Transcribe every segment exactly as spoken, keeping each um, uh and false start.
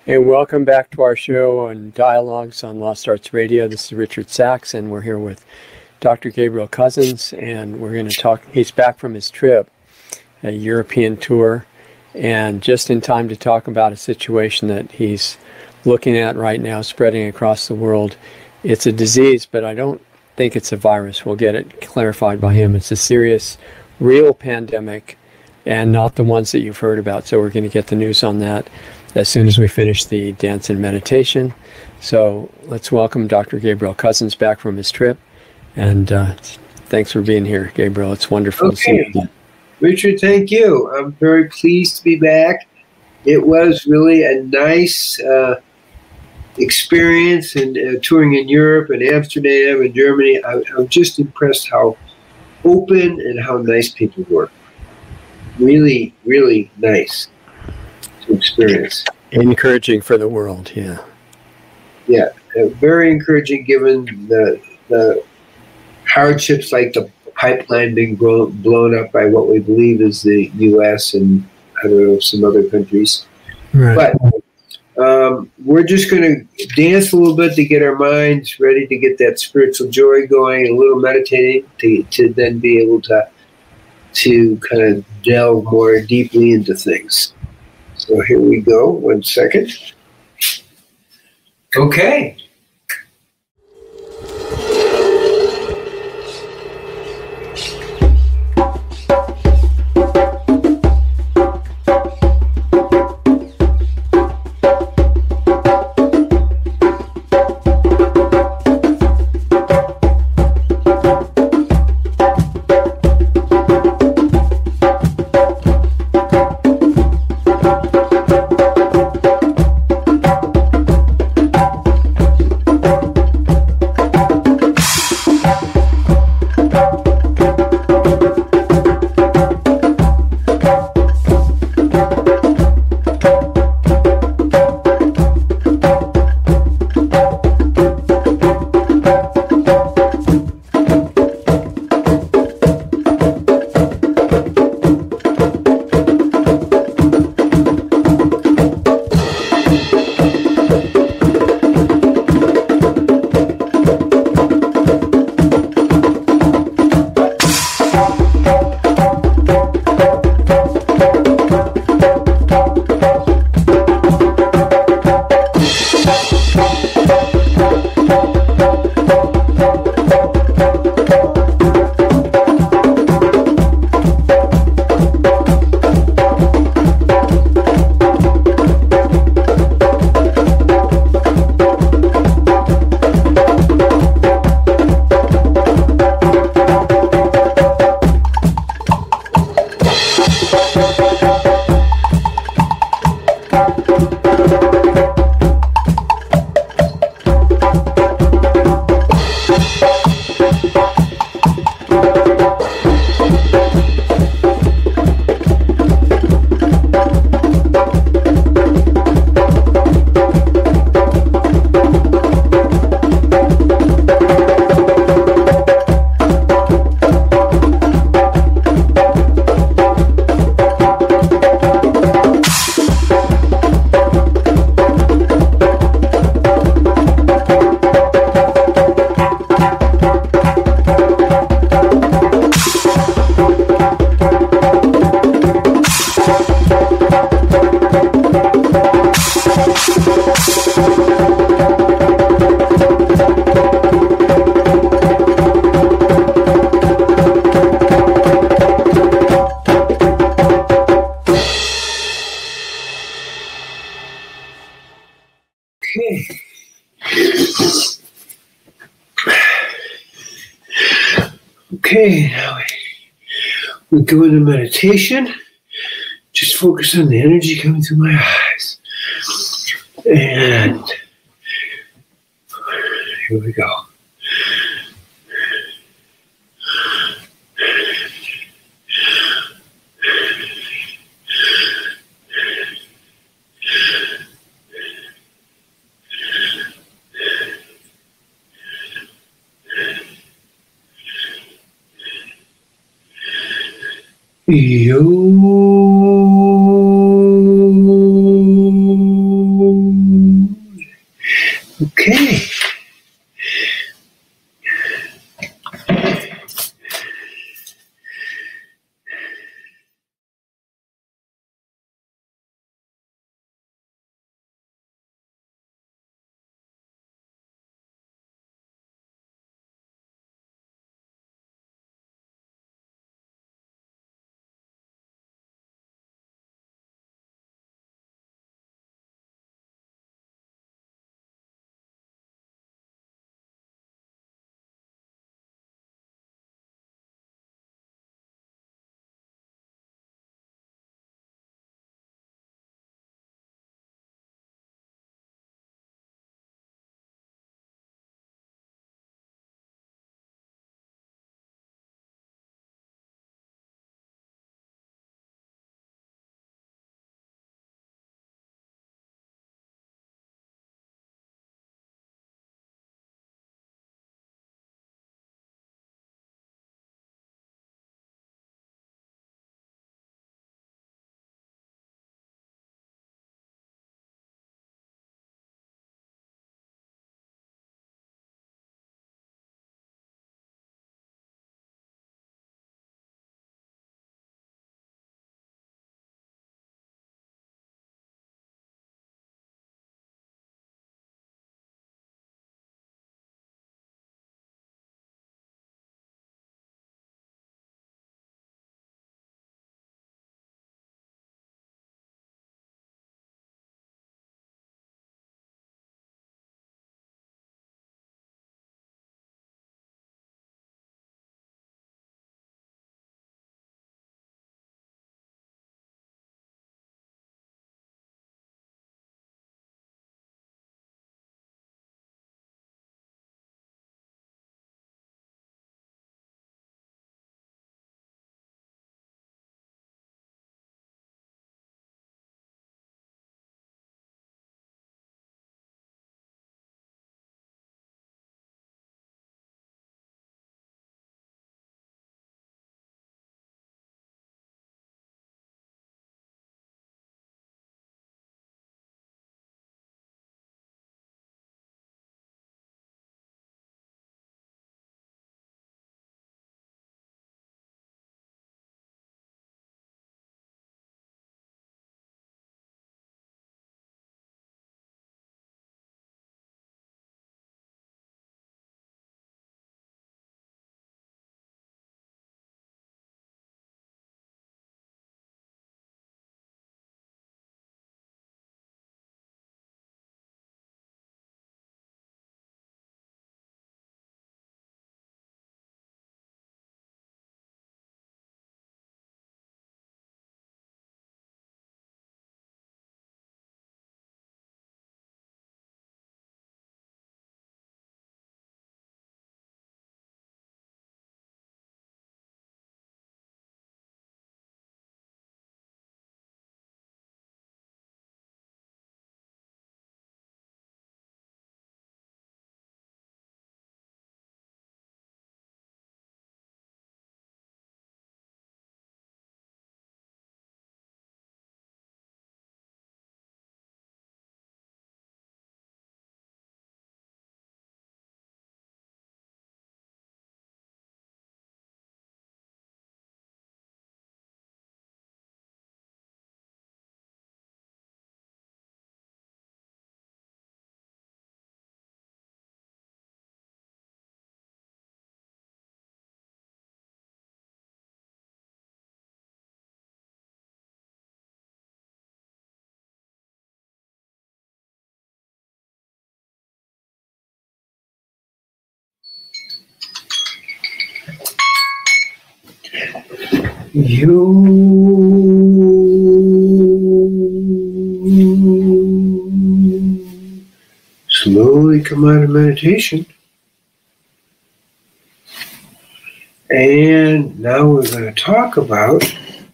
Hey, welcome back to our show on Dialogues on Lost Arts Radio. This is Richard Sachs, and we're here with Doctor Gabriel Cousens, and we're going to talk. He's back from his trip, a European tour, and just in time to talk about a situation that he's looking at right now, spreading across the world. It's a disease, but I don't think it's a virus. We'll get it clarified by him. It's a serious, real pandemic, and not the ones that you've heard about. So we're going to get the news on that as soon as we finish the dance and meditation. So let's welcome Doctor Gabriel Cousens back from his trip. And uh, thanks for being here, Gabriel. It's wonderful okay. to see you again. Richard, thank you. I'm very pleased to be back. It was really a nice uh, experience and uh, touring in Europe and Amsterdam and Germany. I, I'm just impressed how open and how nice people were. Really, really nice to experience. Encouraging for the world, yeah. Yeah, uh, very encouraging given the the hardships like the pipeline being blown, blown up by what we believe is the U S and I don't know, some other countries. Right. But um, we're just going to dance a little bit to get our minds ready to get that spiritual joy going, a little meditating to, to then be able to to kind of delve more deeply into things. So here we go. One second. Okay. Okay, now we, we go into meditation. Just focus on the energy coming through my eyes. And here we go. Yo. you slowly come out of meditation. And now we're going to talk about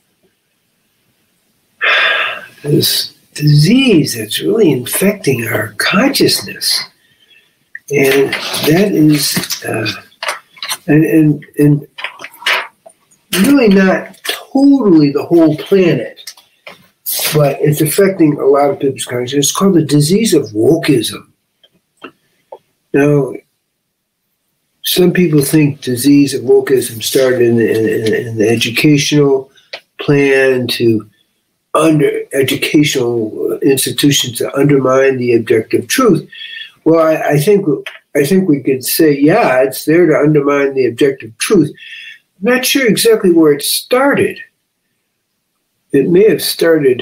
this disease that's really infecting our consciousness. And that is, uh, and, and, and really not totally the whole planet, but it's affecting a lot of people's consciousness. It's called the disease of wokeism. Now, some people think disease of wokeism started in the, in, in the educational plan to under educational institutions to undermine the objective truth. Well, I, I think I think we could say, yeah, it's there to undermine the objective truth. I'm not sure exactly where it started. It may have started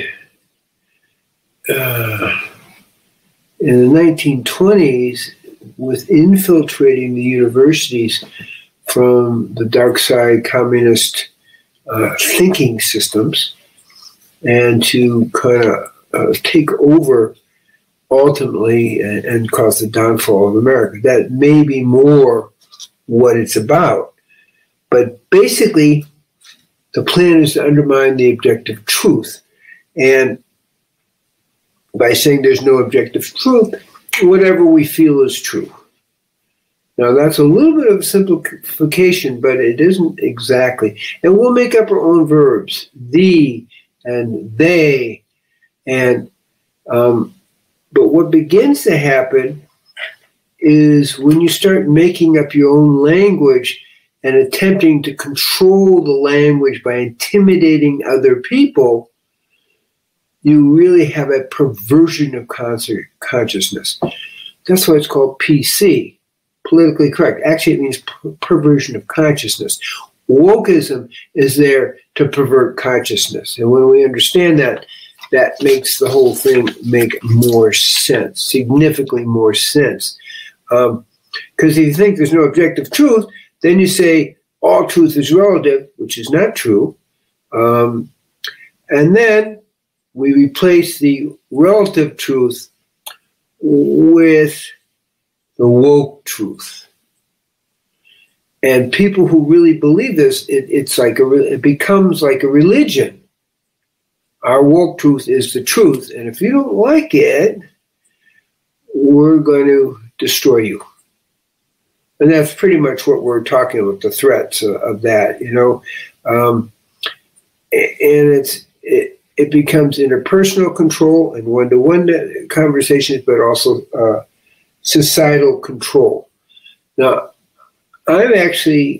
uh, in the nineteen twenties with infiltrating the universities from the dark side communist uh, thinking systems, and to kind of uh, take over ultimately and, and cause the downfall of America. That may be more what it's about. But basically, the plan is to undermine the objective truth. And by saying there's no objective truth, whatever we feel is true. Now, that's a little bit of simplification, but it isn't exactly. And we'll make up our own verbs, the and they. And um, but what begins to happen is when you start making up your own language and attempting to control the language by intimidating other people, you really have a perversion of concert consciousness. That's why it's called P C, politically correct. Actually, it means per perversion of consciousness. Wokeism is there to pervert consciousness. And when we understand that, that makes the whole thing make more sense, significantly more sense. Um, because if you think there's no objective truth, then you say all truth is relative, which is not true. Um, and then we replace the relative truth with the woke truth. And people who really believe this, it, it's like a, it becomes like a religion. Our woke truth is the truth, and if you don't like it, we're going to destroy you. And that's pretty much what we're talking about, the threats of, of that, you know. Um, and it's it, it becomes interpersonal control and one-to-one conversations, but also uh, societal control. Now, I'm actually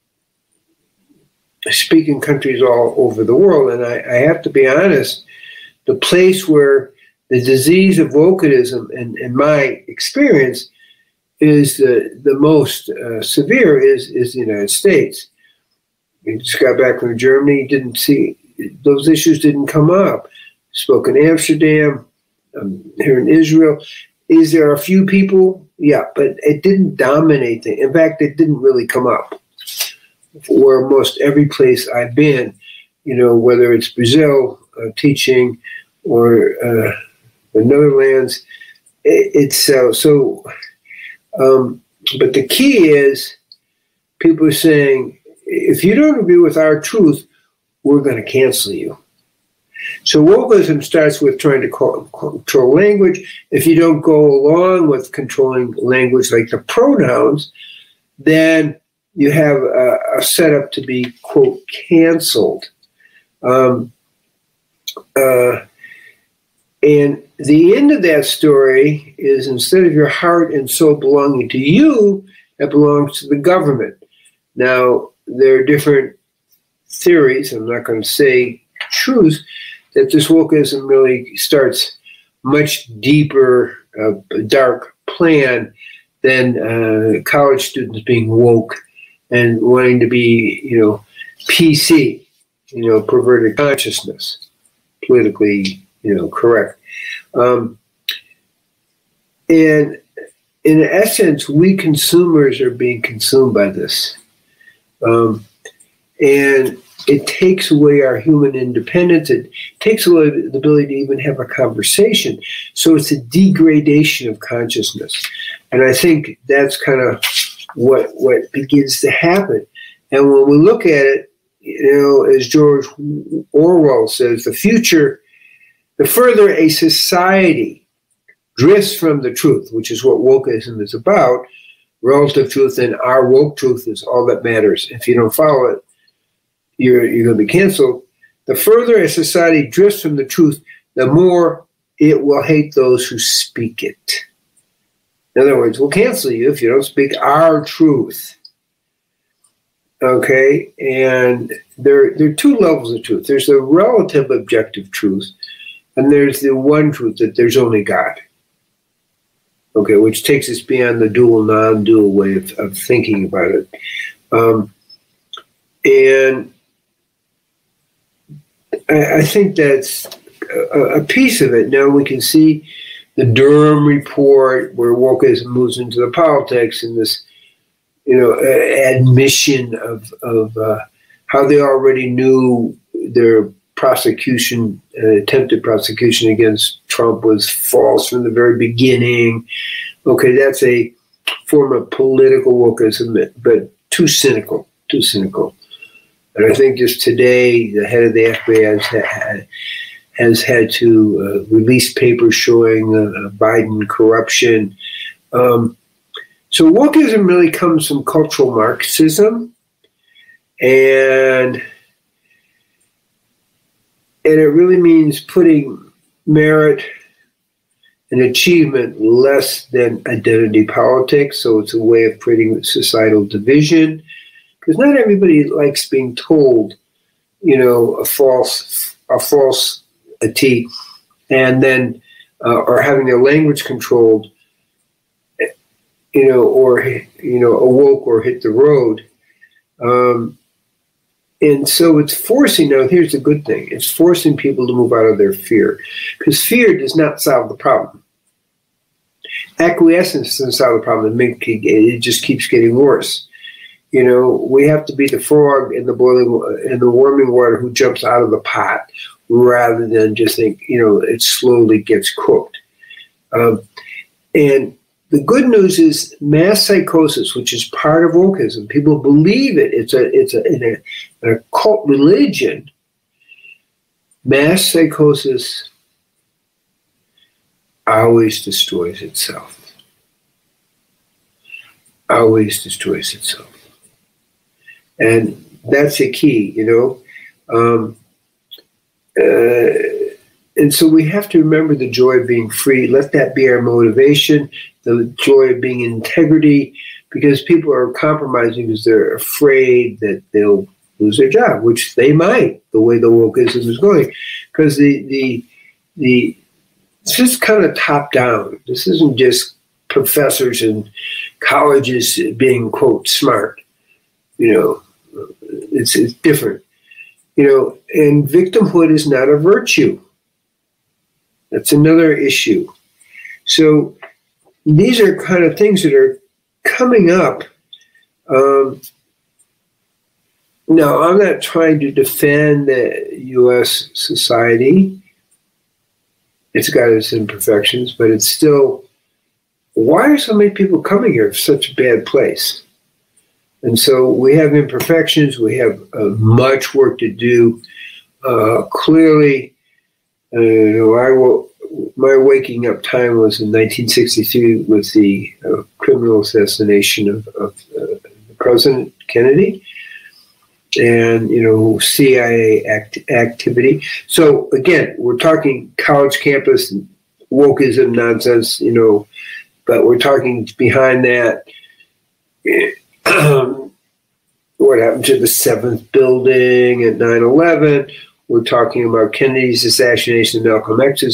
speaking countries all over the world, and I, I have to be honest, the place where the disease of wokeism, in, in my experience, is the, the most uh, severe is, is the United States. We just got back from Germany, didn't see, those issues didn't come up. Spoke in Amsterdam, um, here in Israel. Is there a few people? Yeah, but it didn't dominate things. In fact, it didn't really come up. Where most every place I've been, you know, whether it's Brazil uh, teaching or uh, the Netherlands, it, it's uh, so. Um, but the key is people are saying, if you don't agree with our truth, we're going to cancel you. So wokeism starts with trying to call, control language. If you don't go along with controlling language like the pronouns, then you have a, a setup to be, quote, canceled. Um, uh, and the end of that story is, instead of your heart and soul belonging to you, it belongs to the government. Now, there are different theories, I'm not going to say truth, that this wokeism really starts much deeper, uh, dark plan than uh, college students being woke and wanting to be, you know, P C, you know, perverted consciousness, politically, you know, correct. Um, and in essence, we consumers are being consumed by this. Um, and it takes away our human independence. It takes away the ability to even have a conversation. So it's a degradation of consciousness. And I think that's kind of what what begins to happen. And when we look at it, you know, as George Orwell says, the future, the further a society drifts from the truth, which is what wokeism is about, relative truth, and our woke truth is all that matters. If you don't follow it, you're, you're going to be canceled. The further a society drifts from the truth, the more it will hate those who speak it. In other words, we'll cancel you if you don't speak our truth. Okay? And there, there are two levels of truth. There's the relative objective truth, and there's the one truth that there's only God. Okay, which takes us beyond the dual, non-dual way of, of thinking about it. Um, and I, I think that's a, a piece of it. Now we can see the Durham report where wokeism moves into the politics and this, you know, uh, admission of, of uh, how they already knew their prosecution, uh, attempted prosecution against Trump was false from the very beginning. Okay, that's a form of political wokeism, but too cynical, too cynical. And I think just today, the head of the F B I has had, has had to uh, release papers showing uh, Biden corruption. Um, so wokeism really comes from cultural Marxism, and And it really means putting merit and achievement less than identity politics. So it's a way of creating societal division. Because not everybody likes being told, you know, a false, a false a T, and then, uh, or having their language controlled, you know, or, you know, awoke or hit the road. Um, And so it's forcing, now here's the good thing, it's forcing people to move out of their fear, because fear does not solve the problem. Acquiescence doesn't solve the problem, it just keeps getting worse. You know, we have to be the frog in the boiling, in the warming water who jumps out of the pot rather than just think, you know, it slowly gets cooked. Um, and the good news is mass psychosis, which is part of wokeism. People believe it. It's a it's a in a, in a cult religion. Mass psychosis always destroys itself. Always destroys itself, and that's a key, you know. Um, uh, and so we have to remember the joy of being free. Let that be our motivation. The joy of being in integrity, because people are compromising because they're afraid that they'll lose their job, which they might, the way the wokeism is going. Because the, the, the, it's just kind of top down. This isn't just professors and colleges being, quote, smart. You know, it's, it's different. You know, and victimhood is not a virtue. That's another issue. So, these are kind of things that are coming up. Um, now, I'm not trying to defend the U S society. It's got its imperfections, but it's still, why are so many people coming here from such a bad place? And so we have imperfections. We have uh, much work to do. Uh, clearly, uh, you know, I will. My waking up time was in nineteen sixty-three with the uh, criminal assassination of, of uh, President Kennedy and, you know, C I A act, activity. So, again, we're talking college campus, wokeism nonsense, you know, but we're talking behind that, um, what happened to the seventh building at nine eleven. We're talking about Kennedy's assassination, Malcolm X's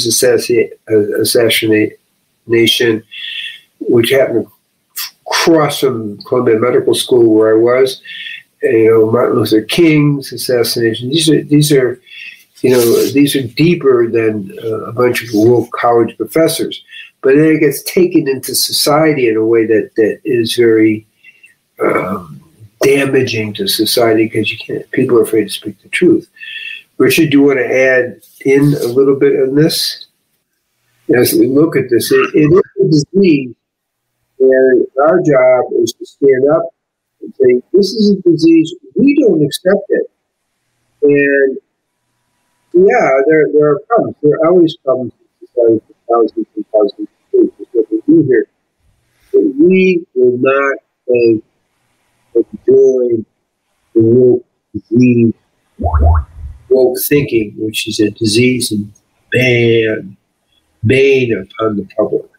assassination, which happened across from Columbia Medical School where I was. And, you know, Martin Luther King's assassination. These are these are, you know, these are deeper than uh, a bunch of woke college professors. But then it gets taken into society in a way that that is very um, damaging to society because you can't. People are afraid to speak the truth. Richard, do you want to add in a little bit on this? As we look at this, it, it is a disease, and our job is to stand up and say, this is a disease, we don't accept it. And yeah, there, there are problems. There are always problems in society for thousands and thousands of years. That's what we do here. But we will not say, join the woke disease, woke thinking, which is a disease and ban, bane upon the public.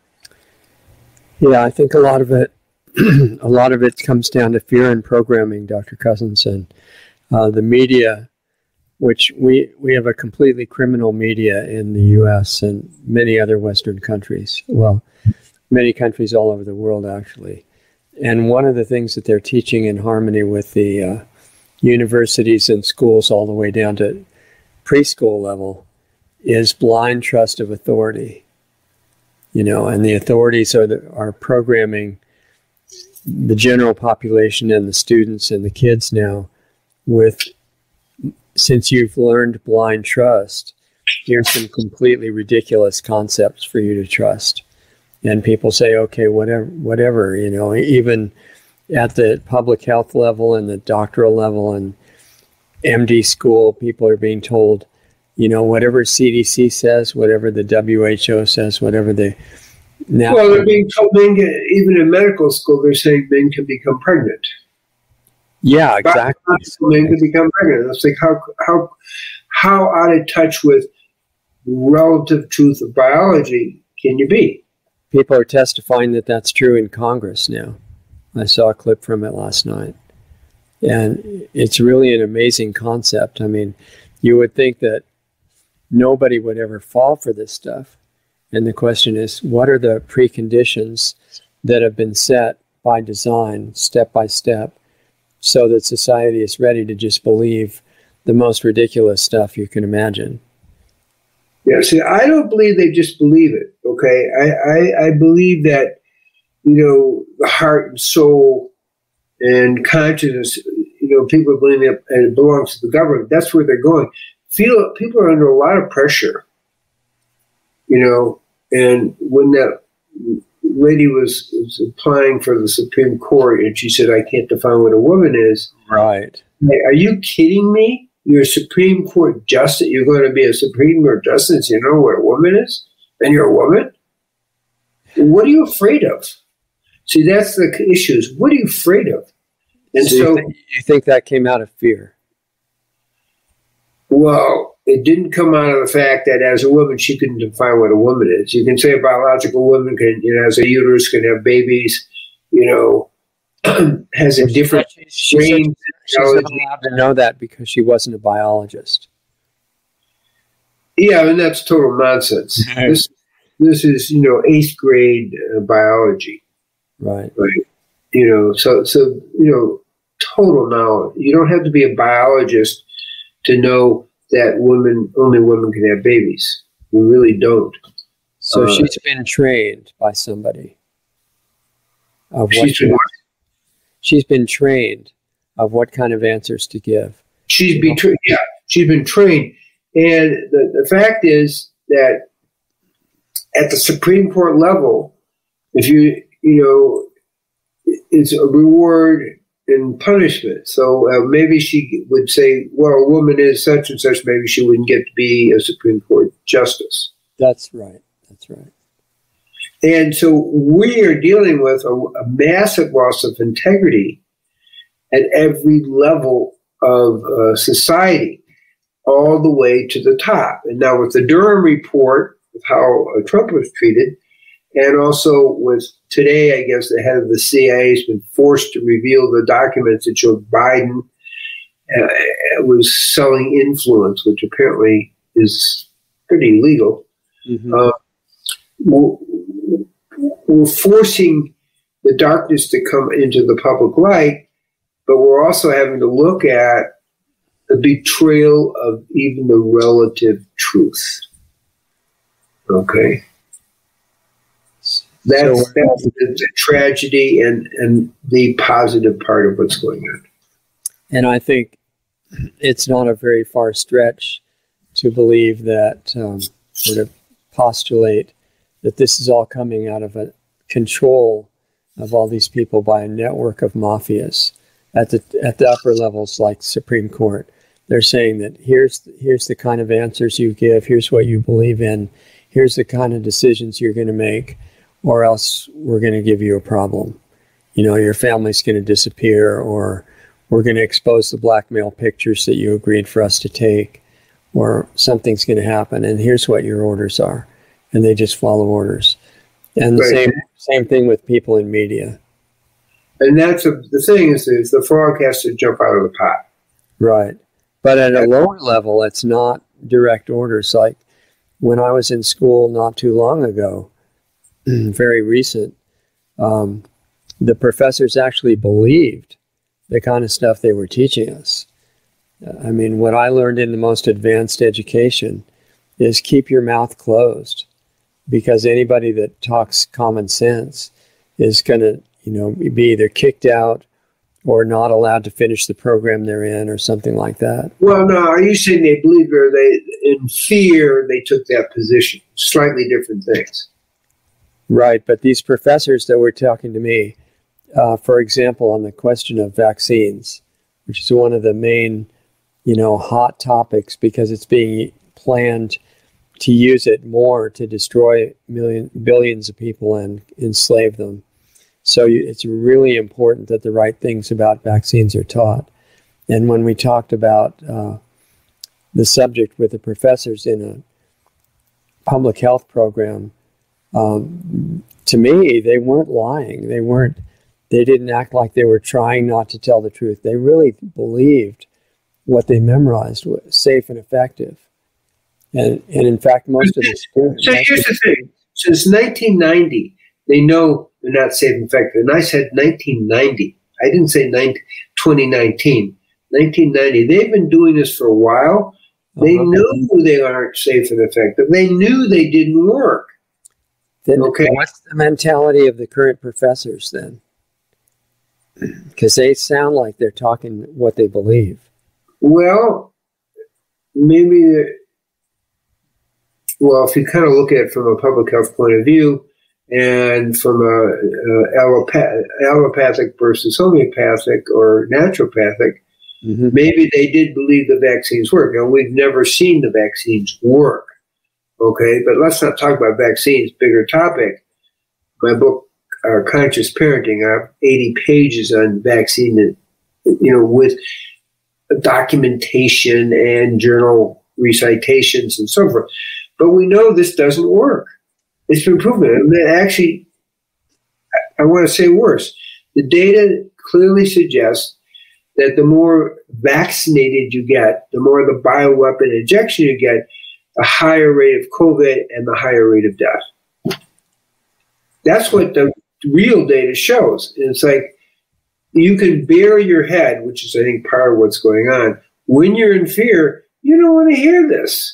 Yeah, I think a lot of it, a lot of it comes down to fear and programming, Doctor Cousens, and uh, the media, which we we have a completely criminal media in the U S and many other Western countries. Well, many countries all over the world, actually. And one of the things that they're teaching in harmony with the uh, universities and schools all the way down to preschool level is blind trust of authority. You know, and the authorities are the, are programming the general population and the students and the kids now with, since you've learned blind trust, here's some completely ridiculous concepts for you to trust. And people say, okay, whatever, whatever, you know, even at the public health level and the doctoral level and M D school, people are being told, you know, whatever C D C says, whatever the W H O says, whatever the... Now, well, they're being told, men can, even in medical school, they're saying men can become pregnant. Yeah, exactly. Men can become pregnant. It's like, how, how, how out of touch with relative truth of biology can you be? People are testifying that that's true in Congress now. I saw a clip from it last night. And it's really an amazing concept. I mean, you would think that nobody would ever fall for this stuff. And the question is, what are the preconditions that have been set by design, step by step, so that society is ready to just believe the most ridiculous stuff you can imagine? Yeah, see, I don't believe they just believe it, okay? I, I, I believe that, you know, the heart and soul and consciousness, you know, people are believing it, and it belongs to the government. That's where they're going. Feel people are under a lot of pressure, you know, and when that lady was, was applying for the Supreme Court and she said, I can't define what a woman is. Right. Hey, are you kidding me? You're a Supreme Court justice. You're going to be a Supreme Court justice. You know what a woman is? And you're a woman? What are you afraid of? See, that's the issue. Is what are you afraid of? And so, so you, th- you think that came out of fear? Well, it didn't come out of the fact that as a woman, she couldn't define what a woman is. You can say a biological woman can, you know, has a uterus, can have babies, you know, has a different range. She's not allowed to know that because she wasn't a biologist. Yeah, and that's total nonsense. this, this is, you know, eighth grade uh, biology. Right. Right. You know, so, so, you know, total knowledge. You don't have to be a biologist to know that women, only women can have babies. You really don't. So uh, she's been trained by somebody. Of she's, what been, to, she's been trained of what kind of answers to give. She's been tra- yeah, she's been trained. And the, the fact is that at the Supreme Court level, if you, you know, it's a reward and punishment. So uh, maybe she would say, well, a woman is such and such, maybe she wouldn't get to be a Supreme Court justice. That's right. That's right. And so we are dealing with a, a massive loss of integrity at every level of uh, society, all the way to the top. And now with the Durham report, with how uh, Trump was treated, and also with today, I guess the head of the C I A has been forced to reveal the documents that showed Biden uh, was selling influence, which apparently is pretty illegal. Mm-hmm. Uh, we're, we're forcing the darkness to come into the public light, but we're also having to look at the betrayal of even the relative truth. Okay? That's, so, that's the, the tragedy and, and the positive part of what's going on. And I think it's not a very far stretch to believe that, um, or to postulate that this is all coming out of a control of all these people by a network of mafias at the at the upper levels, like Supreme Court. They're saying that here's here's the kind of answers you give, here's what you believe in, here's the kind of decisions you're going to make, or else we're going to give you a problem. You know, your family's going to disappear, or we're going to expose the blackmail pictures that you agreed for us to take, or something's going to happen, and here's what your orders are. And they just follow orders. And the Right. same same thing with people in media. And that's a, the thing is, is the frog has to jump out of the pot. Right. But at a lower level, it's not direct orders. Like when I was in school not too long ago, very recent, um, the professors actually believed the kind of stuff they were teaching us. I mean, what I learned in the most advanced education is keep your mouth closed, because anybody that talks common sense is going to, you know, be either kicked out or not allowed to finish the program they're in, or something like that. Well, no, are you saying they believe, or they, in fear, they took that position? Slightly different things. Right, but these professors that were talking to me, uh, for example, on the question of vaccines, which is one of the main, you know, hot topics, because it's being planned to use it more to destroy million, billions of people and enslave them. So you, it's really important that the right things about vaccines are taught. And when we talked about uh, the subject with the professors in a public health program, um, to me, they weren't lying. They weren't. They didn't act like they were trying not to tell the truth. They really believed what they memorized was safe and effective. And, and in fact, most of the students... So here's the thing. Since nineteen ninety, they know they're not safe and effective. And I said nineteen ninety. I didn't say twenty nineteen. nineteen ninety. They've been doing this for a while. They uh-huh. knew they aren't safe and effective. They knew they didn't work. Then okay. What's the mentality of the current professors then? Because they sound like they're talking what they believe. Well, maybe... Well, if you kind of look at it from a public health point of view, and from a, a allopath- allopathic versus homeopathic or naturopathic, mm-hmm. maybe they did believe the vaccines work. Now, we've never seen the vaccines work, okay? But let's not talk about vaccines, bigger topic. My book, uh, Conscious Parenting, I have eighty pages on vaccine, you know, with documentation and journal recitations and so forth. But we know this doesn't work. It's been proven. And actually, I want to say worse. The data clearly suggests that the more vaccinated you get, the more the bioweapon injection you get, the higher rate of COVID and the higher rate of death. That's what the real data shows. And it's like you can bury your head, which is, I think, part of what's going on. When you're in fear, you don't want to hear this.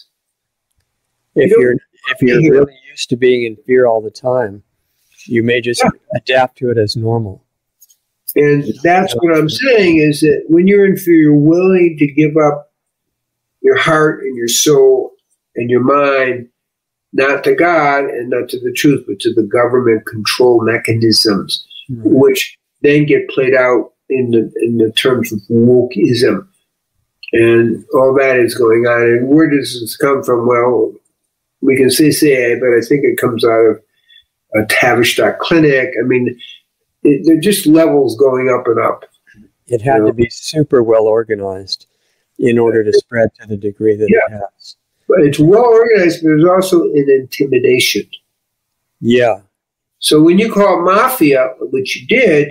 If you're if you're really used to being in fear all the time, you may just yeah. adapt to it as normal. And that's what I'm saying is that when you're in fear, you're willing to give up your heart and your soul and your mind, not to God and not to the truth, but to the government control mechanisms, right. which then get played out in the in the terms of wokeism. And all that is going on. And where does this come from? Well, we can say C I A, but I think it comes out of a Tavistock clinic. I mean, it, they're just levels going up and up. It had you know? to be super well organized in order to spread to the degree that yeah. it has. But it's well organized, but there's also an intimidation. Yeah. So when you call it mafia, which you did,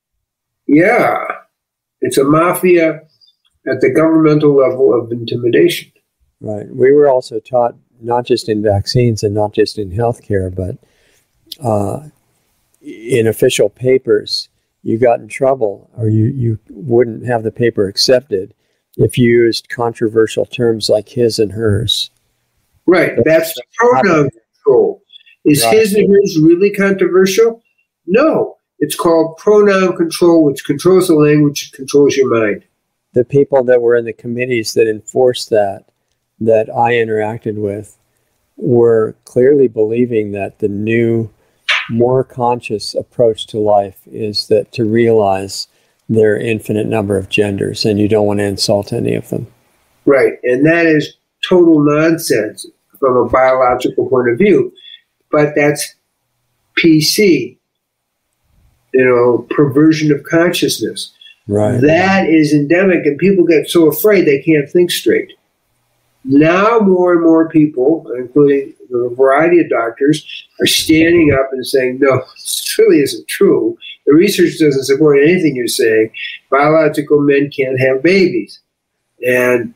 yeah, it's a mafia at the governmental level of intimidation. Right. We were also taught, not just in vaccines and not just in healthcare, but uh, in official papers, you got in trouble or you, you wouldn't have the paper accepted if you used controversial terms like his and hers. Right. That's pronoun control. Is right. his and hers really controversial? No. It's called pronoun control, which controls the language, controls your mind. the people that were in the committees that enforced that, that I interacted with, were clearly believing that the new, more conscious approach to life is that to realize there are infinite number of genders and you don't want to insult any of them. Right. And that is total nonsense from a biological point of view. But that's P C, you know, perversion of consciousness. Right. That is endemic, and people get so afraid they can't think straight. Now more and more people, including a variety of doctors, are standing up and saying, no, this really isn't true. The research doesn't support anything you're saying. Biological men can't have babies. And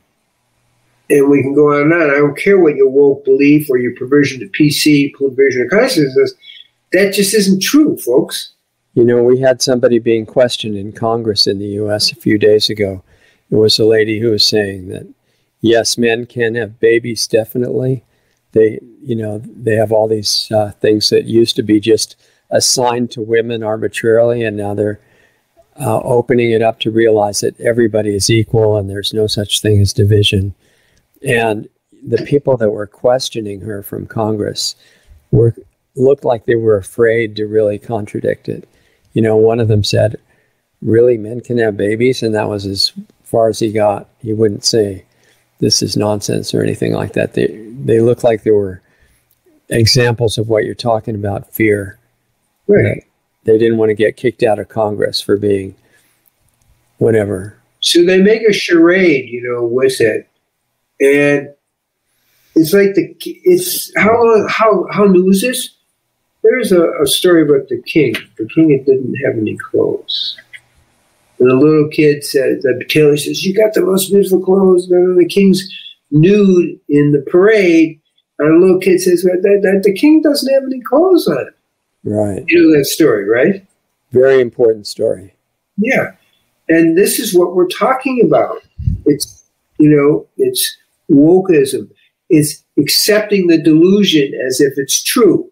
and we can go on and on. I don't care what your woke belief or your perversion to P C, perversion of consciousness is. That just isn't true, folks. You know, we had somebody being questioned in Congress in the U S a few days ago. It was a lady who was saying that, yes, men can have babies, definitely. They, you know, they have all these uh, things that used to be just assigned to women arbitrarily, and now they're uh, opening it up to realize that everybody is equal and there's no such thing as division. And the people that were questioning her from Congress were looked like they were afraid to really contradict it. You know, one of them said, really, men can have babies? And that was as far as he got. He wouldn't say, this is nonsense or anything like that. They they look like there were examples of what you're talking about, fear. Right. They didn't want to get kicked out of Congress for being whatever. So they make a charade, you know, with it. And it's like the, it's, how, how, how new is this? There's a, a story about the king. The king didn't have any clothes. And the little kid said, the tailor says, you got the most beautiful clothes. And the king's nude in the parade. And the little kid says, that, that, the king doesn't have any clothes on. Right. You know that story, right? Very important story. Yeah. And this is what we're talking about. It's, you know, it's wokeism. It's accepting the delusion as if it's true.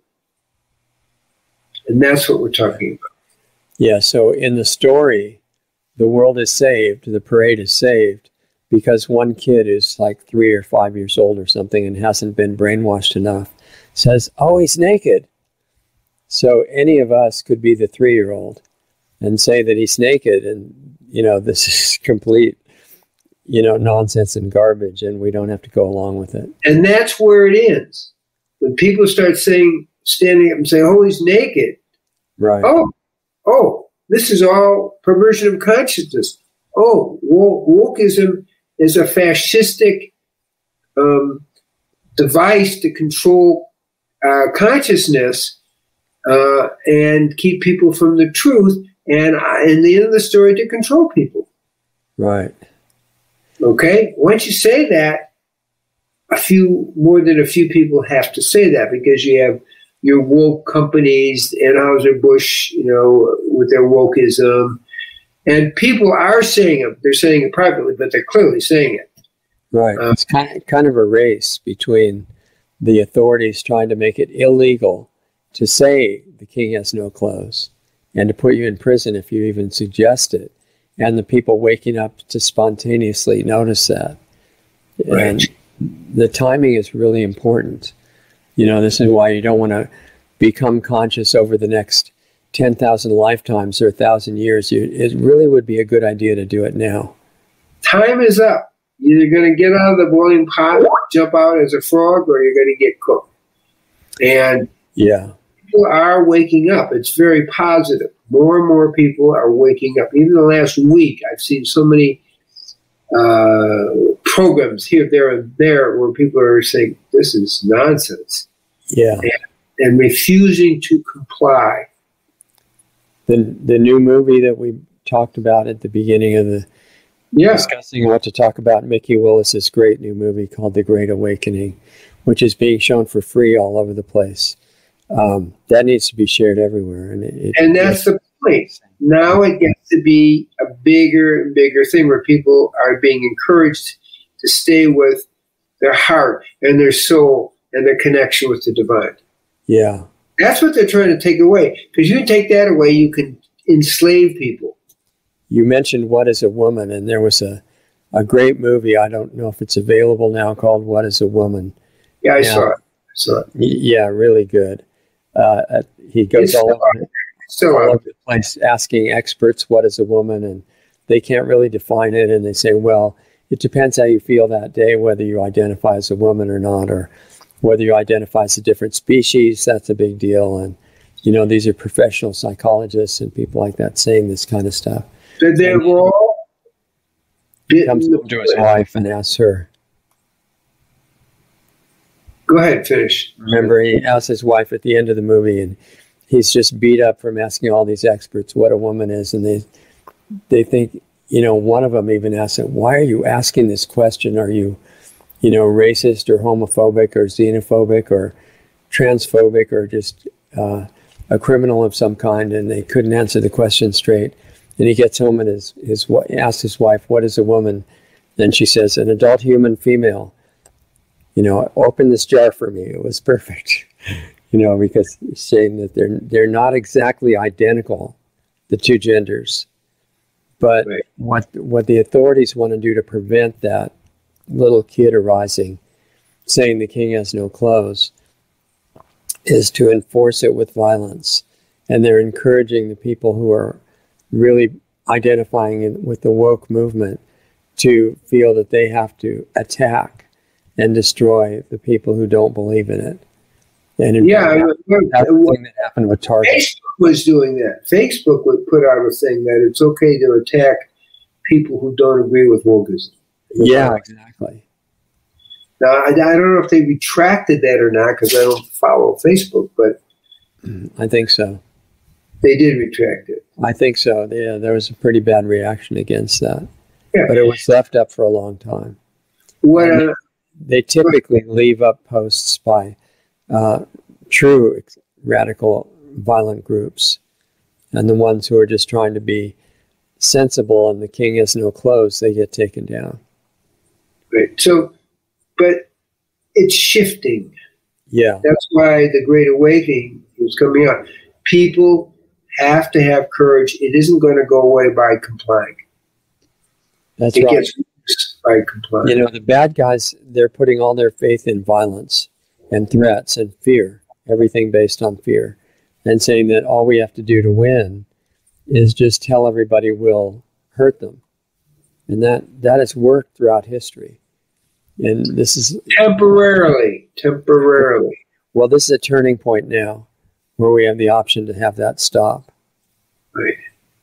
And that's what we're talking about. Yeah, so in the story, the world is saved, the parade is saved, because one kid is like three or five years old or something and hasn't been brainwashed enough, says, oh, he's naked. So any of us could be the three-year-old and say that he's naked, and, you know, this is complete, you know, nonsense and garbage, and we don't have to go along with it. And that's where it ends. When people start saying, standing up and saying, oh, he's naked. Right. Oh, oh, this is all perversion of consciousness. Oh, wokeism is a fascistic um, device to control uh, consciousness uh, and keep people from the truth, and uh, in the end of the story, to control people. Right. Okay? Once you say that, a few, more than a few people have to say that, because you have your woke companies, Anheuser-Busch, you know, with their wokeism. And people are saying it. They're saying it privately, but they're clearly saying it. Right. Uh, it's kind of, kind of a race between the authorities trying to make it illegal to say the king has no clothes and to put you in prison if you even suggest it, and the people waking up to spontaneously notice that. Right. And the timing is really important. You know, this is why you don't want to become conscious over the next ten thousand lifetimes or one thousand years. You, it really would be a good idea to do it now. Time is up. You're going to get out of the boiling pot, jump out as a frog, or you're going to get cooked. And yeah, people are waking up. It's very positive. More and more people are waking up. Even the last week, I've seen so many uh, programs here, there, and there where people are saying, this is nonsense. Yeah. And, and refusing to comply. The, the new movie that we talked about at the beginning of the yeah. discussing what to talk about, Mickey Willis's great new movie called The Great Awakening, which is being shown for free all over the place. Um, that needs to be shared everywhere. And, it, and that's the point. Now it gets to be a bigger and bigger thing where people are being encouraged to stay with their heart and their soul and their connection with the divine. Yeah. That's what they're trying to take away. Because you take that away, you can enslave people. You mentioned what is a woman, and there was a, a great movie. I don't know if it's available now, called What is a Woman? Yeah, I Yeah. saw it. I saw it. Yeah, really good. Uh, he goes It's all, still over, Still all on. over the place asking experts what is a woman, and they can't really define it. And they say, well, it depends how you feel that day, whether you identify as a woman or not, or whether you identify as a different species. That's a big deal. And, you know, these are professional psychologists and people like that saying this kind of stuff. Did they And all? he comes home to his wife and asks her. Go ahead, finish. Remember, he asks his wife at the end of the movie, and he's just beat up from asking all these experts what a woman is. And they they think, you know, one of them even asks him, why are you asking this question? Are you, you know, racist or homophobic or xenophobic or transphobic or just uh, a criminal of some kind? And they couldn't answer the question straight. And he gets home and his, his asks his wife, what is a woman? Then she says, an adult human female. You know, open this jar for me. It was perfect. You know, because he's saying that they're they're not exactly identical, the two genders. But Right. what what the authorities want to do to prevent that little kid arising, saying the king has no clothes, is to enforce it with violence. And they're encouraging the people who are really identifying in, with the woke movement to feel that they have to attack and destroy the people who don't believe in it. And in Yeah, fact, I- I- that's the thing that happened with Target. Facebook was doing that. Facebook would put out a thing that it's okay to attack people who don't agree with wokeism. Yeah, exactly. Now, I, I don't know if they retracted that or not because I don't follow Facebook, but I think so. they did retract it. I think so. Yeah, there was a pretty bad reaction against that. Yeah. But it was left up for a long time. What? And Uh, They typically leave up posts by uh, true radical violent groups, and the ones who are just trying to be sensible and the king has no clothes, they get taken down. right. So, but it's shifting. Yeah, That's why the Great Awakening is coming out. People have to have courage. It isn't going to go away by complying. that's It right. gets worse by complying. You know, the bad guys, they're putting all their faith in violence and threats and fear, everything based on fear, and saying that all we have to do to win is just tell everybody we'll hurt them. And that, that has worked throughout history. And this is, Temporarily, temporarily. well, this is a turning point now where we have the option to have that stop. Right.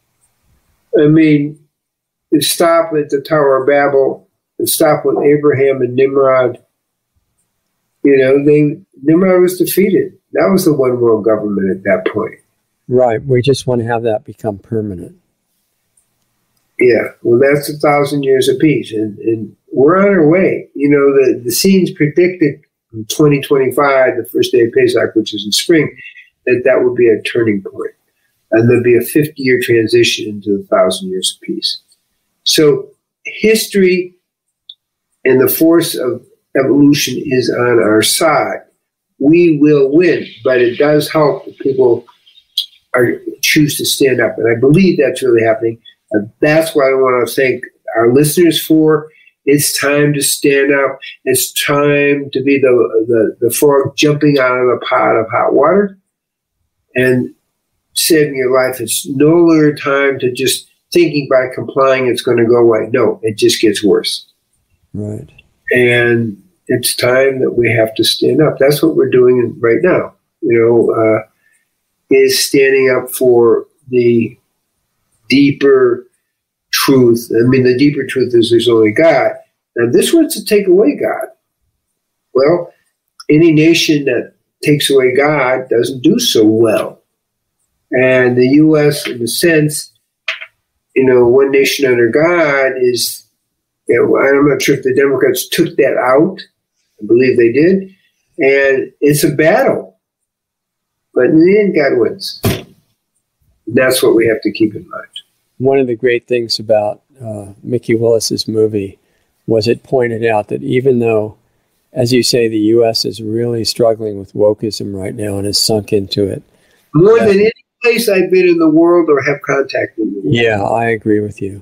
I mean, it stopped at the Tower of Babel. It stopped with Abraham and Nimrod. You know, they Nimrod was defeated. That was the one world government at that point. Right. We just want to have that become permanent. Yeah. Well, that's a thousand years of peace, and and we're on our way. You know, the the scenes predicted in twenty twenty-five, the first day of Pesach, which is in spring, that that would be a turning point, and there'd be a fifty-year transition into the thousand years of peace. So history and the force of evolution is on our side. We will win, but it does help if people are choose to stand up, and I believe that's really happening. And that's what I want to thank our listeners for. It's time to stand up. It's time to be the, the, the frog jumping out of the pot of hot water and saving your life. It's no longer time to just thinking by complying it's going to go away. No, it just gets worse. Right. And it's time that we have to stand up. That's what we're doing right now, you know, uh, is standing up for the deeper truth. I mean, the deeper truth is there's only God. Now, this one's to take away God. Well, any nation that takes away God doesn't do so well. And the U S, in a sense, you know, one nation under God is, you know, I'm not sure if the Democrats took that out. I believe they did. And it's a battle. But in the end, God wins. That's what we have to keep in mind. One of the great things about uh, Mickey Willis's movie was it pointed out that even though, as you say, the U S is really struggling with wokeism right now and has sunk into it. More than any place I've been in the world or have contact in the world. Yeah, I agree with you.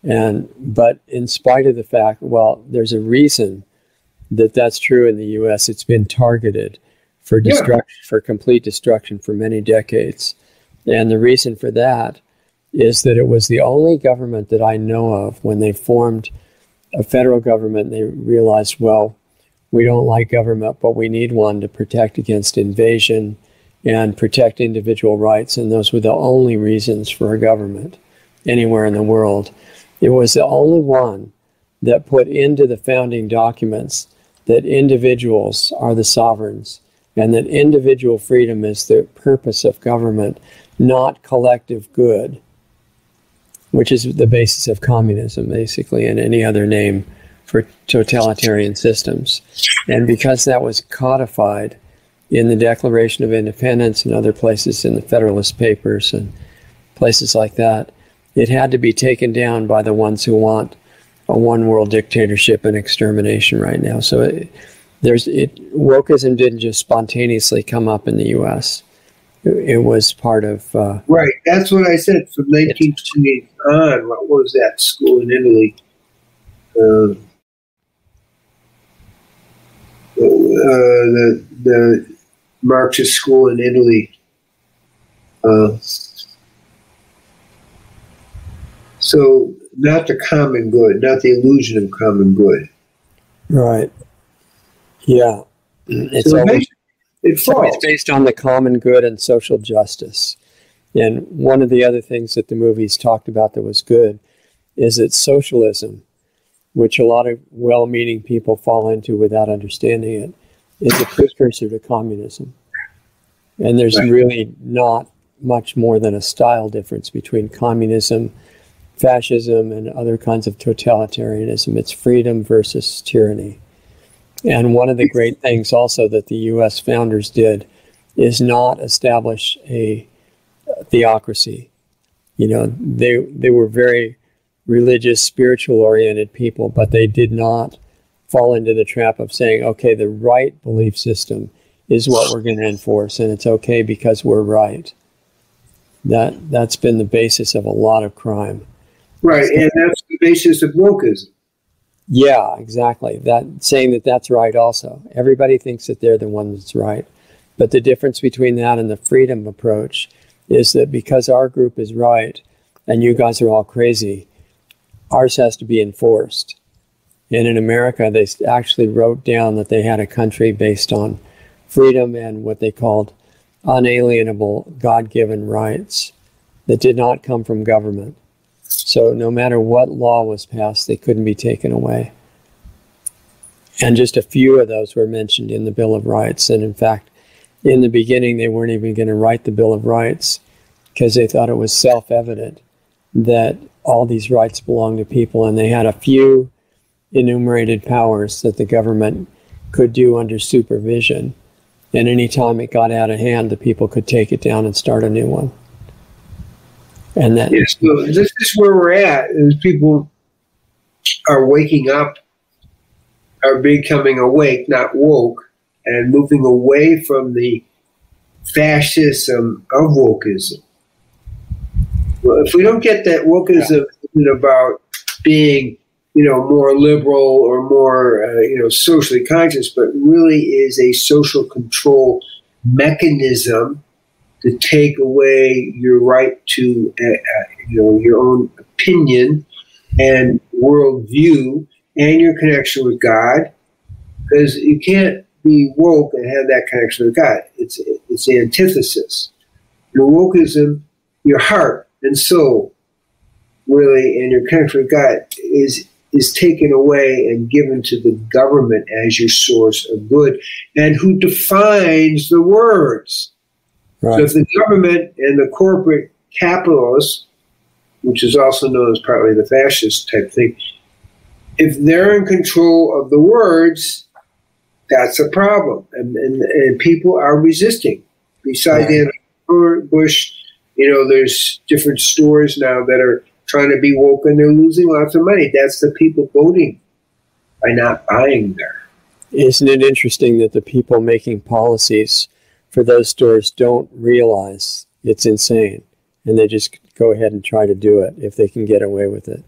And but in spite of the fact, well, there's a reason that that's true in the U S. It's been targeted for destruction, yeah. for complete destruction for many decades. And the reason for that is that it was the only government that I know of when they formed a federal government. They realized, well, we don't like government, but we need one to protect against invasion and protect individual rights. And those were the only reasons for a government anywhere in the world. It was the only one that put into the founding documents that individuals are the sovereigns and that individual freedom is the purpose of government, not collective good, which is the basis of communism, basically, and any other name for totalitarian systems. And because that was codified in the Declaration of Independence and other places in the Federalist Papers and places like that, it had to be taken down by the ones who want a one-world dictatorship and extermination right now. So it, there's it. Wokeism didn't just spontaneously come up in the U S. It, it was part of... Uh, right, that's what I said from nineteen twenty on. What was that school in Italy? Uh, uh, the, the Marxist school in Italy. Uh, so not the common good, not the illusion of common good. Right. Yeah. It's, so always, it falls. It's based on the common good and social justice. And one of the other things that the movies talked about that was good is that socialism, which a lot of well-meaning people fall into without understanding it, is a precursor to communism. And there's right. really not much more than a style difference between communism, fascism, and other kinds of totalitarianism. It's freedom versus tyranny. And one of the great things also that the U S founders did is not establish a theocracy. You know, they they were very religious, spiritual-oriented people, but they did not fall into the trap of saying, okay, the right belief system is what we're going to enforce, and it's okay because we're right. That, that's been the basis of a lot of crime. Right, so, and that's the basis of wokeism. Yeah, exactly. That saying that that's right also. Everybody thinks that they're the one that's right. But the difference between that and the freedom approach is that because our group is right and you guys are all crazy, ours has to be enforced. And in America, they actually wrote down that they had a country based on freedom and what they called unalienable God-given rights that did not come from government. So no matter what law was passed, they couldn't be taken away. And just a few of those were mentioned in the Bill of Rights. And in fact, in the beginning, they weren't even going to write the Bill of Rights because they thought it was self-evident that all these rights belong to people. And they had a few enumerated powers that the government could do under supervision. And anytime it got out of hand, the people could take it down and start a new one. And that yes, so this is where we're at. Is people are waking up, are becoming awake, not woke, and moving away from the fascism of wokeism. Well, if we don't get that wokeism yeah. about being, you know, more liberal or more, uh, you know, socially conscious, but really is a social control mechanism to take away your right to, uh, uh, you know, your own opinion and worldview and your connection with God, because you can't be woke and have that connection with God. It's it's the antithesis. Your wokeism, your heart and soul, really, and your connection with God is is taken away and given to the government as your source of good, and who defines the words. Right. So if the government and the corporate capitalists, which is also known as partly the fascist type thing, if they're in control of the words, that's a problem. And, and, and people are resisting. Besides right. Bush, you know, there's different stores now that are trying to be woke and they're losing lots of money. That's the people voting by not buying there. Isn't it interesting that the people making policies for those stores don't realize it's insane, and they just go ahead and try to do it if they can get away with it?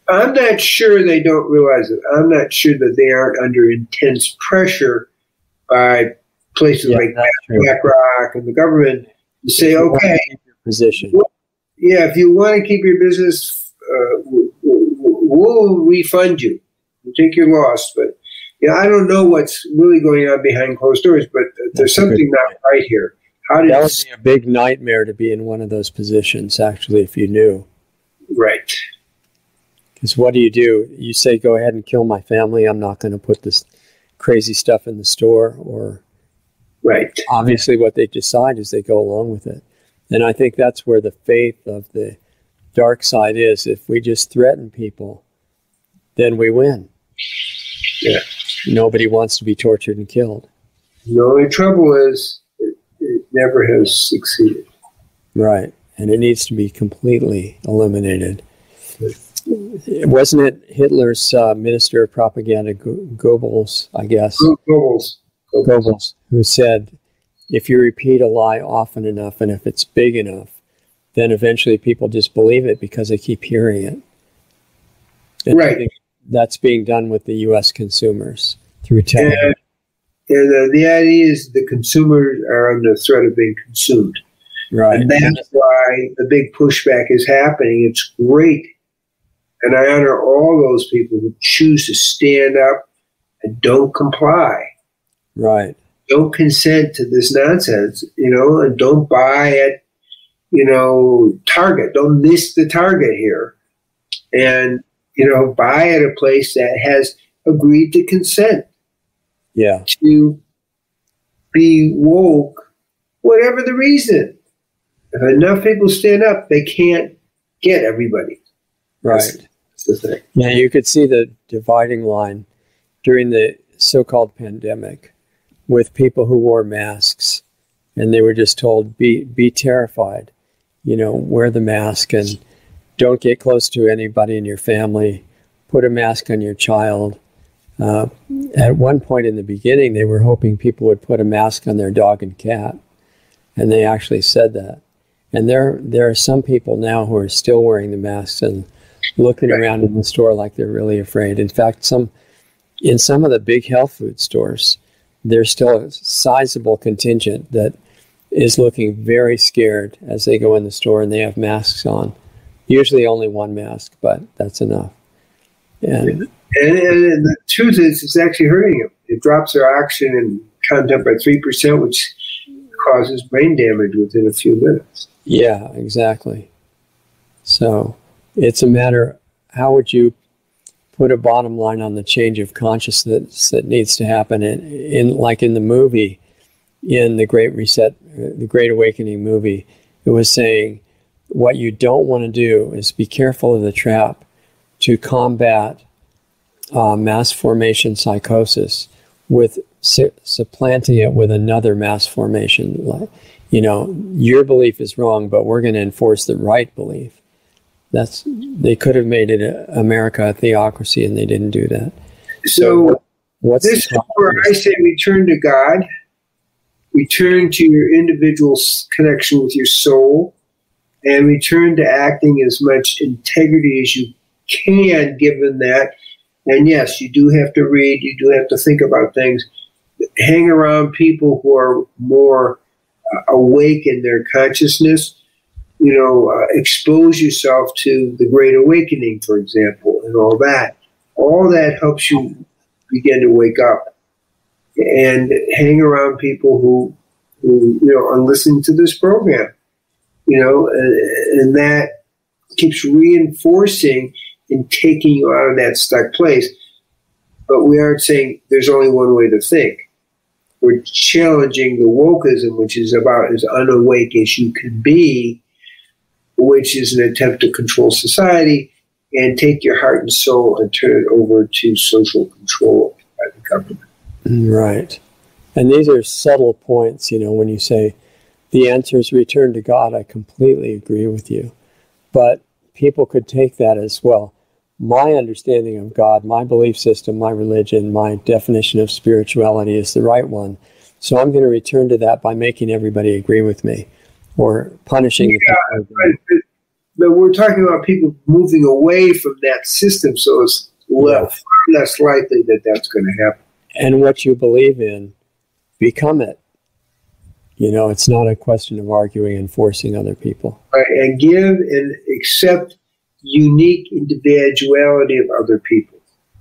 I'm not sure they don't realize it. I'm not sure that they aren't under intense pressure by places Yeah, like that's true. BlackRock and the government to say, okay, Position. well, yeah, if you want to keep your business, uh, w- w- we'll refund you. We'll take your loss. But yeah, I don't know what's really going on behind closed doors, but there's That's a good something not right here. How did That would be a big nightmare to be in one of those positions, actually, if you knew. right? Because what do you do? You say, go ahead and kill my family. I'm not going to put this crazy stuff in the store. Or Right. obviously what they decide is they go along with it. And I think that's where the faith of the dark side is. If we just threaten people, then we win. Yeah. Nobody wants to be tortured and killed. The only trouble is it, it never has succeeded. Right. And it needs to be completely eliminated. Wasn't it Hitler's uh, minister of propaganda, Go- Goebbels, I guess, Goebbels. Goebbels, who said, if you repeat a lie often enough and if it's big enough, then eventually people just believe it because they keep hearing it. And I Right. think that's being done with the U S consumers through television. And, and uh, the idea is the consumers are under threat of being consumed. Right. And that's why the big pushback is happening. It's great. And I honor all those people who choose to stand up and don't comply. Right. Don't consent to this nonsense, you know, and don't buy at, you know, Target. Don't miss the target here. And, you know, buy at a place that has agreed to consent Yeah. to be woke, whatever the reason. If enough people stand up, they can't get everybody. Right. That's, that's the thing. Yeah, you could see the dividing line during the so-called pandemic with people who wore masks, and they were just told, be be terrified, you know, wear the mask and don't get close to anybody in your family, put a mask on your child. Uh, at one point in the beginning, they were hoping people would put a mask on their dog and cat, and they actually said that. And there, there are some people now who are still wearing the masks and looking Right. around in the store like they're really afraid. In fact, some in some of the big health food stores, there's still a sizable contingent that is looking very scared as they go in the store and they have masks on. Usually only one mask, but that's enough. And And, and the truth is, it's actually hurting them. It drops their oxygen and content by three percent, which causes brain damage within a few minutes. yeah, exactly. So it's a matter, how would you put a bottom line on the change of consciousness that needs to happen in, in like in the movie, in the Great Reset, the Great Awakening movie, it was saying what you don't want to do is be careful of the trap to combat uh, mass formation psychosis with su- supplanting it with another mass formation. Like, you know, your belief is wrong, but we're going to enforce the right belief. That's, they could have made it a, America a theocracy, and they didn't do that. So, what's this is the where I say return to God, return to your individual s- connection with your soul, and return to acting as much integrity as you can, given that. And yes, you do have to read, you do have to think about things. Hang around people who are more uh, awake in their consciousness. You know, uh, expose yourself to the Great Awakening, for example, and all that. All that helps you begin to wake up and hang around people who, who you know, are listening to this program. You know, and, and that keeps reinforcing and taking you out of that stuck place. But we aren't saying there's only one way to think. We're challenging the wokeism, which is about as unawake as you can be, which is an attempt to control society and take your heart and soul and turn it over to social control by the government. Right. And these are subtle points, you know, when you say the answer is return to God, I completely agree with you. But people could take that as, well, my understanding of God, my belief system, my religion, my definition of spirituality is the right one. So I'm going to return to that by making everybody agree with me or punishing Yeah, the people. but but we're talking about people moving away from that system, so it's well, yeah. far less likely that that's going to happen. And what you believe in, become it. You know, it's not a question of arguing and forcing other people. Right, and give and accept unique individuality of other people.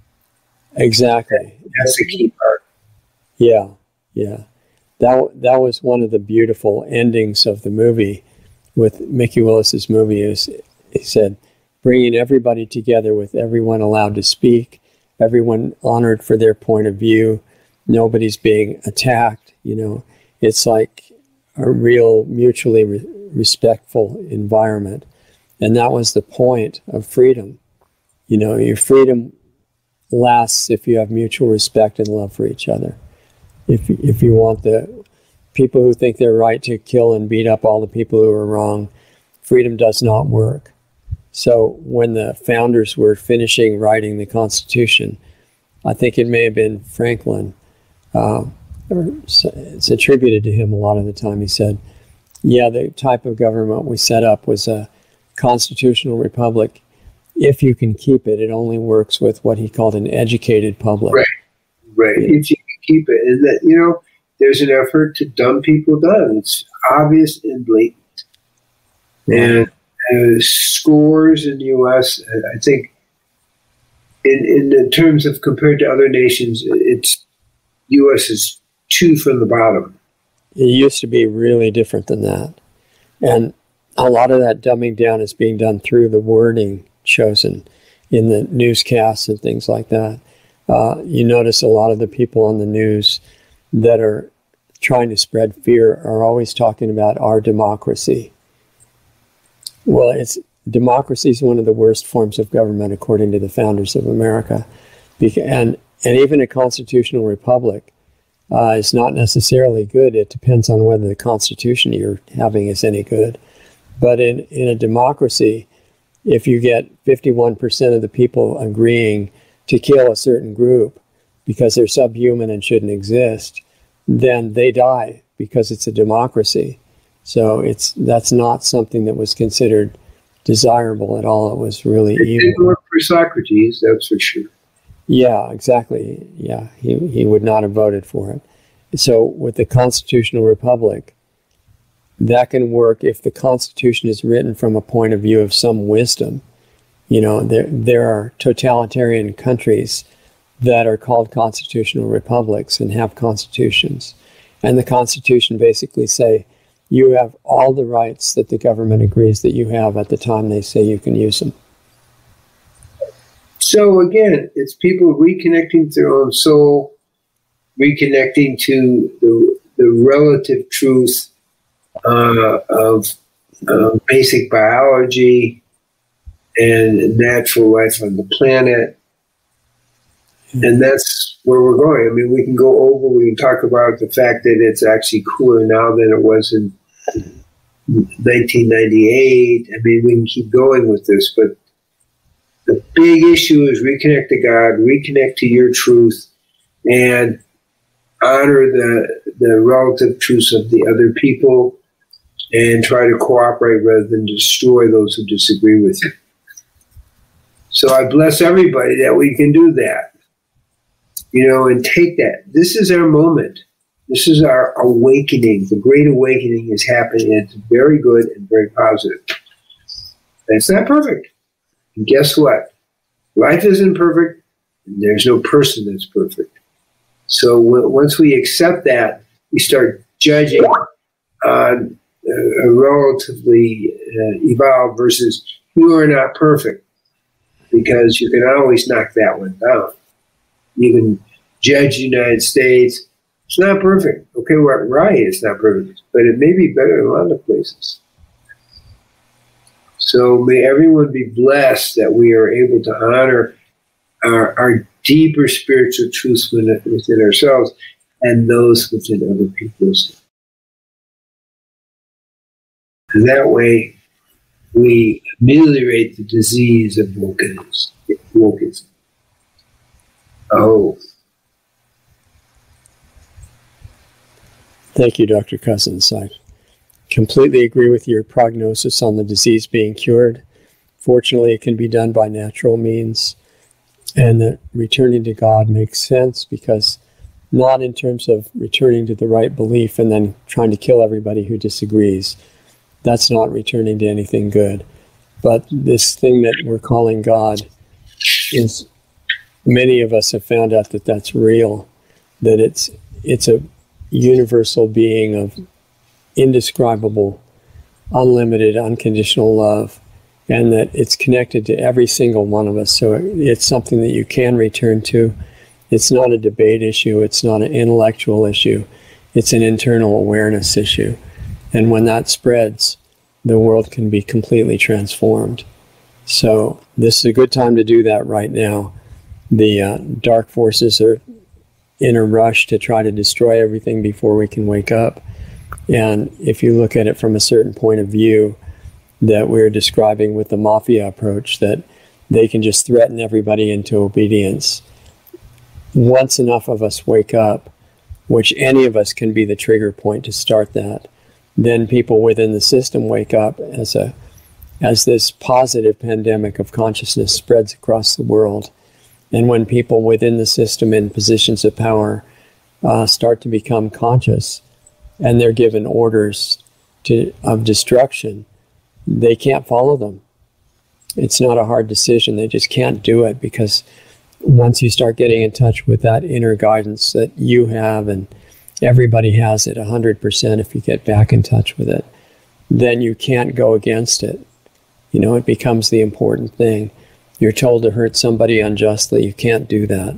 Exactly. That's the key part. Yeah, yeah. That that was one of the beautiful endings of the movie with Mickey Willis's movie. Is he said, bringing everybody together with everyone allowed to speak, everyone honored for their point of view, nobody's being attacked. You know, it's like a real mutually re- respectful environment. And that was the point of freedom. You know, your freedom lasts if you have mutual respect and love for each other. If if you want the people who think they're right to kill and beat up all the people who are wrong, freedom does not work. So when the founders were finishing writing the Constitution, I think it may have been Franklin, uh, it's attributed to him a lot of the time, he said, yeah, the type of government we set up was a constitutional republic. If you can keep it, it only works with what he called an educated public. Right, right. Yeah. If you can keep it. And that, you know, there's an effort to dumb people down. It's obvious and blatant. Right. And uh, scores in the U S, I think, in, in the terms of compared to other nations, it's the U S is two from the bottom. It used to be really different than that. And a lot of that dumbing down is being done through the wording chosen in the newscasts and things like that. Uh, you notice a lot of the people on the news that are trying to spread fear are always talking about our democracy. Well, it's democracy is one of the worst forms of government according to the founders of America. And, and even a constitutional republic uh, is not necessarily good. It depends on whether the constitution you're having is any good. But in, in a democracy, if you get fifty-one percent of the people agreeing to kill a certain group because they're subhuman and shouldn't exist, then they die because it's a democracy. So it's that's not something that was considered desirable at all. It was really it evil. It didn't work for Socrates, that's for sure. Yeah, exactly. Yeah, he, he would not have voted for it. So with the constitutional republic, that can work if the Constitution is written from a point of view of some wisdom. You know, there there are totalitarian countries that are called constitutional republics and have constitutions. And the Constitution basically say, you have all the rights that the government agrees that you have at the time they say you can use them. So again, it's people reconnecting to their own soul, reconnecting to the, the relative truth Uh, of uh, basic biology and natural life on the planet. And that's where we're going. I mean, we can go over, we can talk about the fact that it's actually cooler now than it was in nineteen ninety-eight. I mean, we can keep going with this, but the big issue is reconnect to God, reconnect to your truth, and honor the, the relative truths of the other people, and try to cooperate rather than destroy those who disagree with you. So I bless everybody that we can do that, you know, and take that. This is our moment. This is our awakening. The great awakening is happening, and it's very good and very positive. And it's not perfect. And guess what? Life isn't perfect, and there's no person that's perfect. So w- once we accept that, we start judging on a relatively uh, evolved versus you are not perfect, because you can always knock that one down. You can judge the United States. It's not perfect. Okay, we're right, it's not perfect, but it may be better in a lot of places. So may everyone be blessed that we are able to honor our, our deeper spiritual truths within ourselves and those within other people's. And that way, we ameliorate the disease of wokeism. wokeism. Oh. Thank you, Doctor Cousins. I completely agree with your prognosis on the disease being cured. Fortunately, it can be done by natural means, and that returning to God makes sense, because not in terms of returning to the right belief and then trying to kill everybody who disagrees. That's not returning to anything good. But this thing that we're calling God is, many of us have found out that that's real, that it's it's a universal being of indescribable, unlimited, unconditional love, and that it's connected to every single one of us. So it's something that you can return to. It's not a debate issue. It's not an intellectual issue. It's an internal awareness issue. And when that spreads, the world can be completely transformed. So this is a good time to do that right now. The uh, dark forces are in a rush to try to destroy everything before we can wake up. And if you look at it from a certain point of view that we're describing with the mafia approach, that they can just threaten everybody into obedience. Once enough of us wake up, which any of us can be the trigger point to start that, then people within the system wake up as a as this positive pandemic of consciousness spreads across the world. And when people within the system in positions of power uh, start to become conscious, and they're given orders to of destruction, they can't follow them. It's not a hard decision. They just can't do it, because once you start getting in touch with that inner guidance that you have, and everybody has it one hundred percent if you get back in touch with it, then you can't go against it. You know, it becomes the important thing. You're told to hurt somebody unjustly. You can't do that.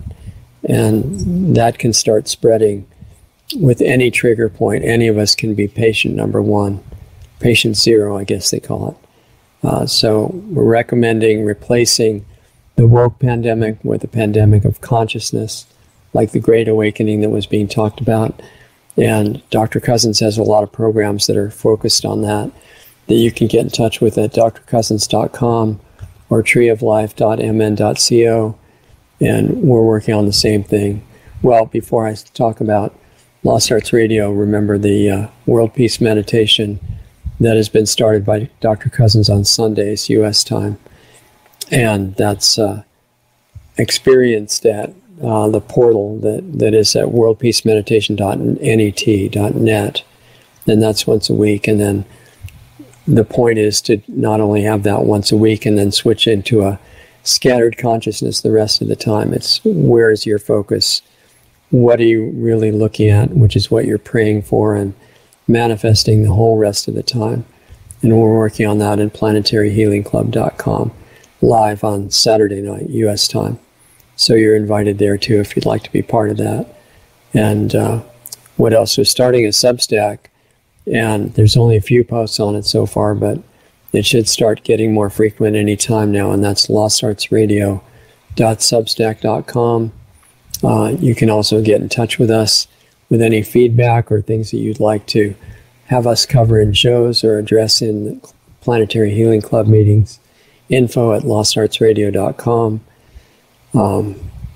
And that can start spreading with any trigger point. Any of us can be patient number one, patient zero, I guess they call it. Uh, so we're recommending replacing the woke pandemic with a pandemic of consciousness, like the Great Awakening that was being talked about. And Doctor Cousens has a lot of programs that are focused on that, that you can get in touch with at d r cousens dot com or tree of life dot m n dot co. And we're working on the same thing. Well, before I talk about Lost Arts Radio, remember the uh, World Peace Meditation that has been started by Doctor Cousens on Sundays, U S time. And that's uh, experienced at uh, the portal that, that is at world peace meditation dot net dot net. And that's once a week. And then the point is to not only have that once a week and then switch into a scattered consciousness the rest of the time. It's where is your focus? What are you really looking at, which is what you're praying for and manifesting the whole rest of the time. And we're working on that in planetary healing club dot com, live on Saturday night, U S time. So you're invited there too if you'd like to be part of that. And uh, what else? We're starting a Substack, and there's only a few posts on it so far, but it should start getting more frequent any time now, and that's lost arts radio dot substack dot com. Uh, you can also get in touch with us with any feedback or things that you'd like to have us cover in shows or address in Planetary Healing Club meetings. Info at lost arts radio dot com. Um,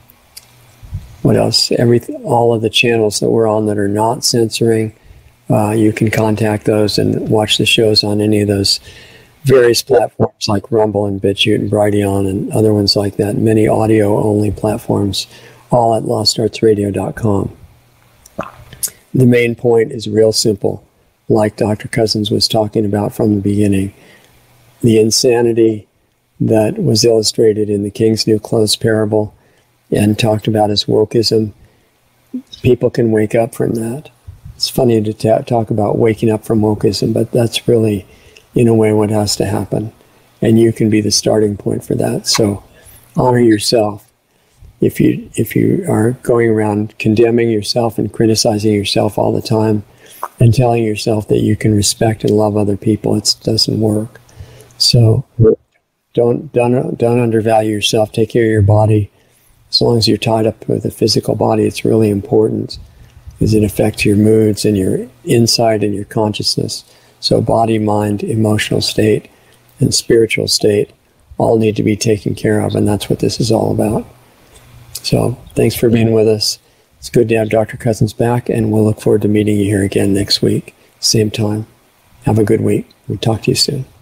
what else? Every, all of the channels that we're on that are not censoring, uh, you can contact those and watch the shows on any of those various platforms like Rumble and BitChute and Brighteon and other ones like that. Many audio-only platforms, all at lost arts radio dot com. The main point is real simple, like Doctor Cousens was talking about from the beginning. The insanity that was illustrated in the King's New Clothes parable and talked about as wokeism, people can wake up from that. It's funny to ta- talk about waking up from wokeism, but that's really, in a way, what has to happen. And you can be the starting point for that. So honor yourself. If you if you are going around condemning yourself and criticizing yourself all the time and telling yourself that you can respect and love other people, it doesn't work. So don't don't don't undervalue yourself. Take care of your body. As long as you're tied up with a physical body, it's really important because it affects your moods and your insight and your consciousness. So body, mind, emotional state, and spiritual state all need to be taken care of, and that's what this is all about. So thanks for being with us. It's good to have Doctor Cousens back, and we'll look forward to meeting you here again next week, same time. Have a good week. We'll talk to you soon.